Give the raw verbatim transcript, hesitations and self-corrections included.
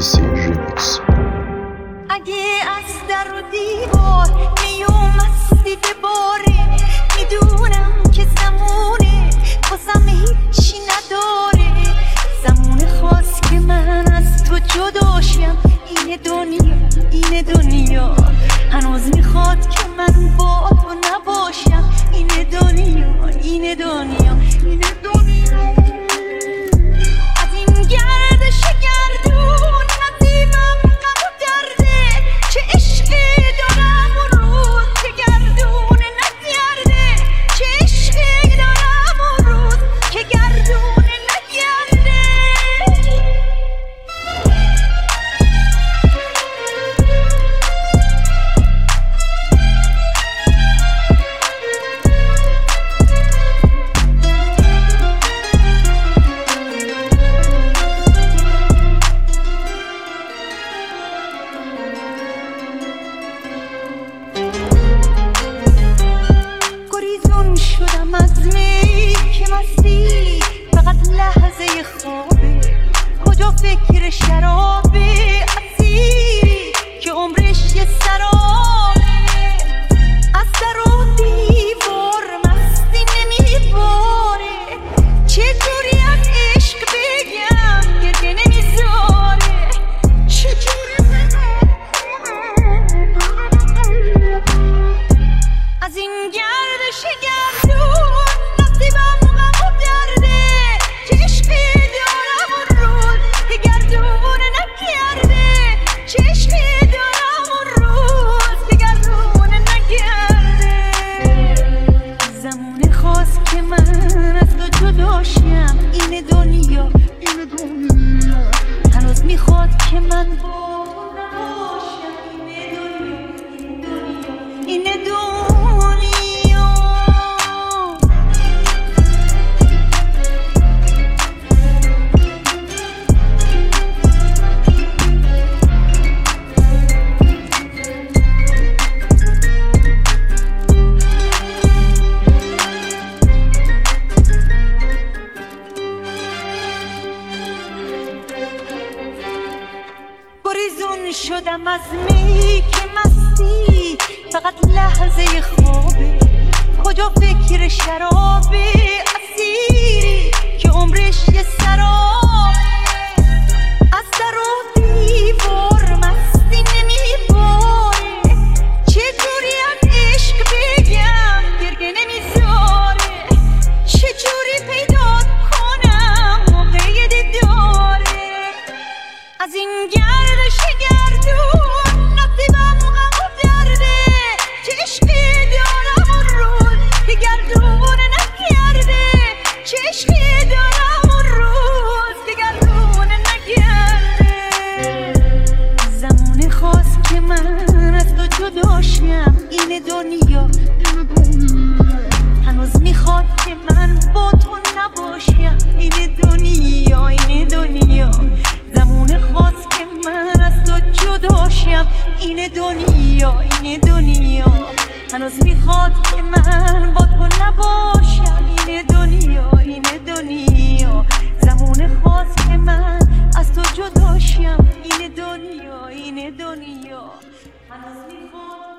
بی‌سی ریمیکس. اگه از در و دیوار میومستی بباره، میدونم که زمونه بازم هیچی نداره، زمون خواست که من از تو جداشم. این دنیا این دنیا هنوز میخواد که من با تو نباشم. این دنیا این دنیا این دنیا از این گردش گردون نصیبم غم و درده، چه عشقی دارم اون روز که گردون نگرده، چه عشقی دارم اون روز که گردون نگرده. گریزون شدم از می که مستی فقط لحظه خوابه، کجا فکر شرابه اسیری که عمرش یه سرابه. از در و دیوار مستی نمیباره، چجوری از عشق بگم گریه نمیذاره، چجوری بگم از این گردش گردون نصیبم غم و درده، چه عشقی دارم اون روز که گردون نگرده، چه عشقی دارم اون روز که گردون نگرده. زمونه خواست که من از تو جداشم. این دنیا این دنیا هنوز میخواد که من با تو نباشم. این دنیا این دنیا گریزون شدم از می که مستی فقط لحظه خوابه، کجا فکر شرابه اسیری که عمرش یه سرابه. از در و دیوار مستی نمیباره، چجوری از عشق بگم گریه نمیذاره، چجوری پیدا کنم موقع دیداره. از این گردش گردون نصیبم غم و درده، چه عشقی دارم اون روز که گردون نگرده، چه عشقی دارم اون روز که گردون نگرده. زمونه خواست که من از تو جداشم. این دنیا هنوز میخواد که من با تو نباشم. این دنیا این دنیا زمونه خواست که من از تو جداشم. این دنیا این دنیا هنوز میخواد که من با تو نباشم. این دنیا این دنیا زمونه خواست که من از تو جداشم. این دنیا این دنیا هنوز میخواد